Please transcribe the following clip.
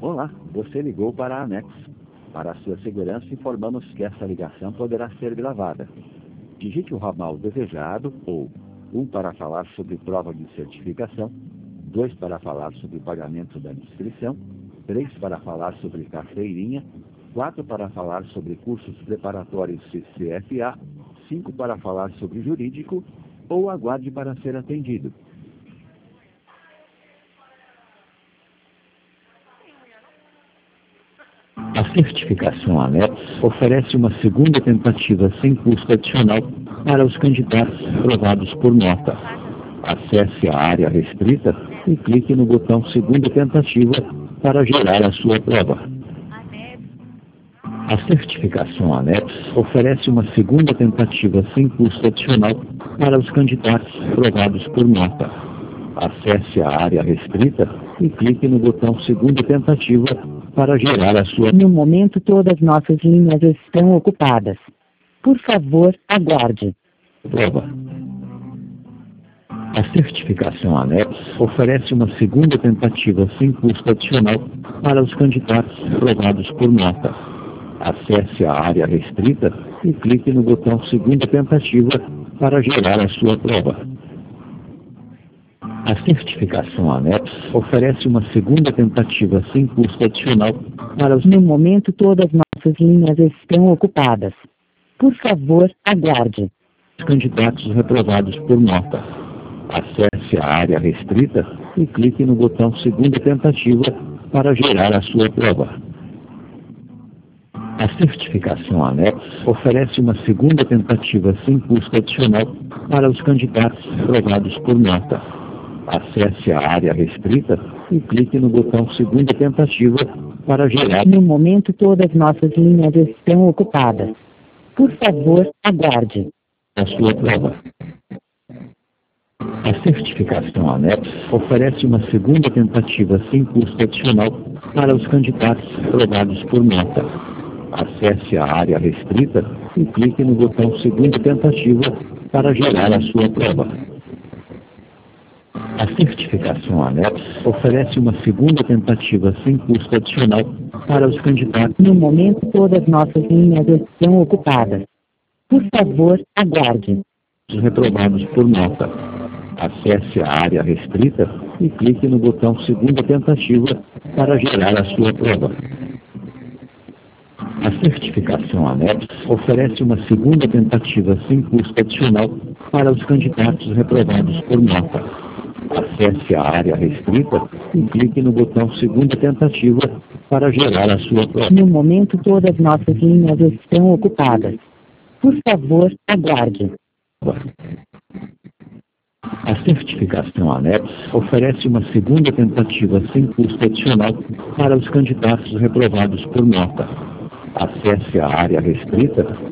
Olá, você ligou para a Anex. Para a sua segurança, informamos que essa ligação poderá ser gravada. Digite o ramal desejado ou 1 para falar sobre prova de certificação, 2 para falar sobre pagamento da inscrição, 3 para falar sobre carteirinha, 4 para falar sobre cursos preparatórios CFA, 5 para falar sobre jurídico ou aguarde para ser atendido. A certificação ANEX oferece uma segunda tentativa sem custo adicional para os candidatos aprovados por nota. Acesse a área restrita e clique no botão segunda tentativa para gerar a sua prova. A certificação ANEX oferece uma segunda tentativa sem custo adicional para os candidatos aprovados por nota. Acesse a área restrita e clique no botão segunda tentativa para gerar a sua... No momento todas nossas linhas estão ocupadas. Por favor, aguarde. Prova. A certificação ANEX oferece uma segunda tentativa sem custo adicional para os candidatos aprovados por nota. Acesse a área restrita e clique no botão segunda tentativa para gerar a sua prova. A certificação ANEX oferece uma segunda tentativa sem custo adicional para os... No momento todas nossas linhas estão ocupadas. Por favor, aguarde. Candidatos reprovados por nota. Acesse a área restrita e clique no botão segunda tentativa para gerar a sua prova. A certificação ANEX oferece uma segunda tentativa sem custo adicional para os candidatos reprovados por nota. Acesse a área restrita e clique no botão segunda tentativa para gerar... No momento todas nossas linhas estão ocupadas. Por favor, aguarde. A sua prova. A certificação ANEX oferece uma segunda tentativa sem custo adicional para os candidatos aprovados por nota. Acesse a área restrita e clique no botão segunda tentativa para gerar a sua prova. A certificação ANEX oferece uma segunda tentativa sem custo adicional para os candidatos... No momento todas nossas linhas estão ocupadas. Por favor, aguarde. Reprovados por nota. Acesse a área restrita e clique no botão segunda tentativa para gerar a sua prova. A certificação ANEX oferece uma segunda tentativa sem custo adicional para os candidatos reprovados por nota. Acesse a área restrita e clique no botão segunda tentativa para gerar a sua prova. No momento todas nossas linhas estão ocupadas. Por favor, aguarde. A certificação ANEX oferece uma segunda tentativa sem custo adicional para os candidatos reprovados por nota. Acesse a área restrita